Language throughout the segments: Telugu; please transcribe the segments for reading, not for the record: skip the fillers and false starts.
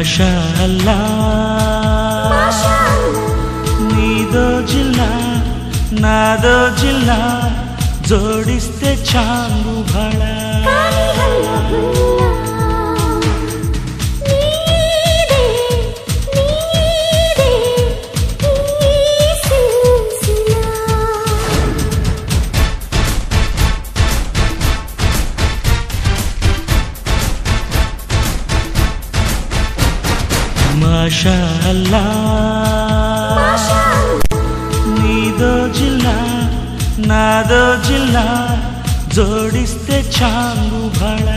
మాషాఅల్లా నీదో జిల్లా నాదో జిల్లా జోడిస్తే చాంగు భళా మాషాఅల్లా నీదో జిల్లా నాదో జిల్లా జోడిస్తే చాంగు భళా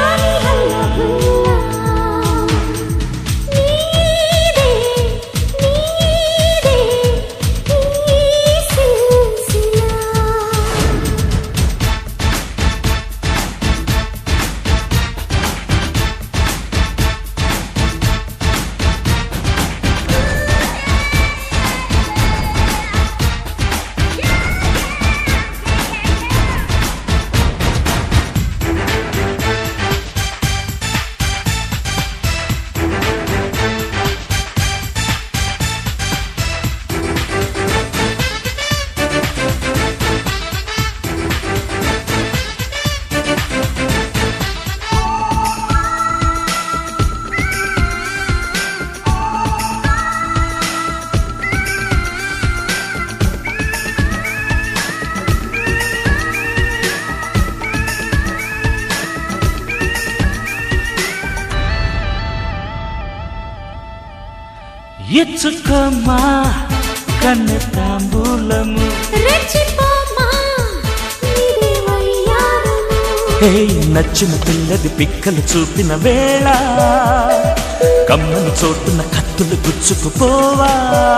ఇచ్చుకోమా కన్ను తాంబూలము నచ్చిన పిల్లది పిక్కలు చూపిన వేళ కమ్మను చోటున కత్తులు గుచ్చుకుపోవా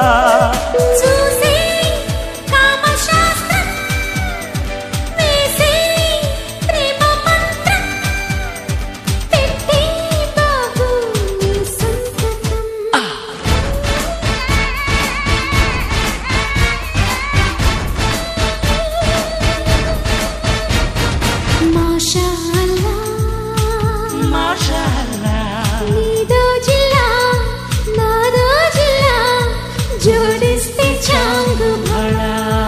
జోడిస్తే చాంగు భళా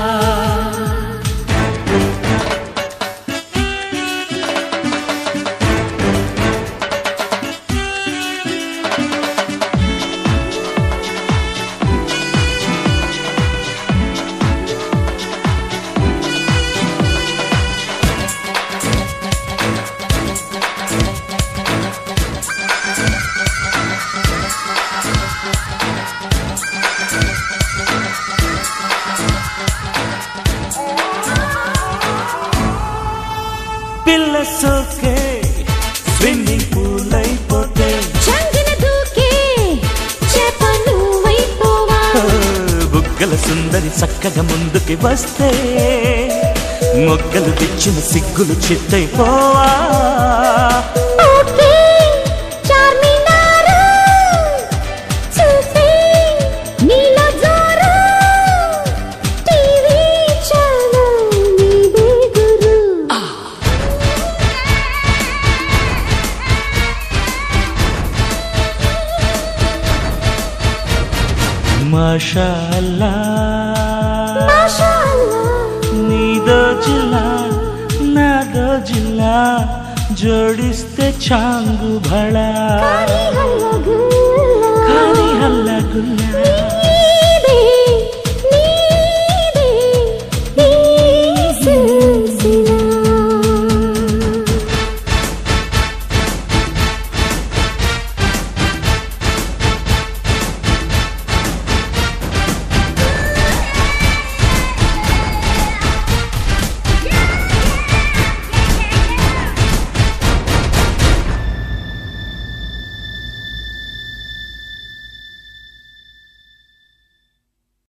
పిల్ల సోకే స్విమ్మింగ్ పూల్ అయిపోతే చంగిన దూకే చేప నువ్వైపోవా బుగ్గల సుందరి చక్కగా ముందుకి వస్తే మొగ్గలు తెచ్చిన సిగ్గులు చిత్తైపోవా మాషాఅల్లా నీదో జిల్లా నాదో జిల్లా జోడిస్తే చాంగు భళా కానీ హల్లా గుల్లా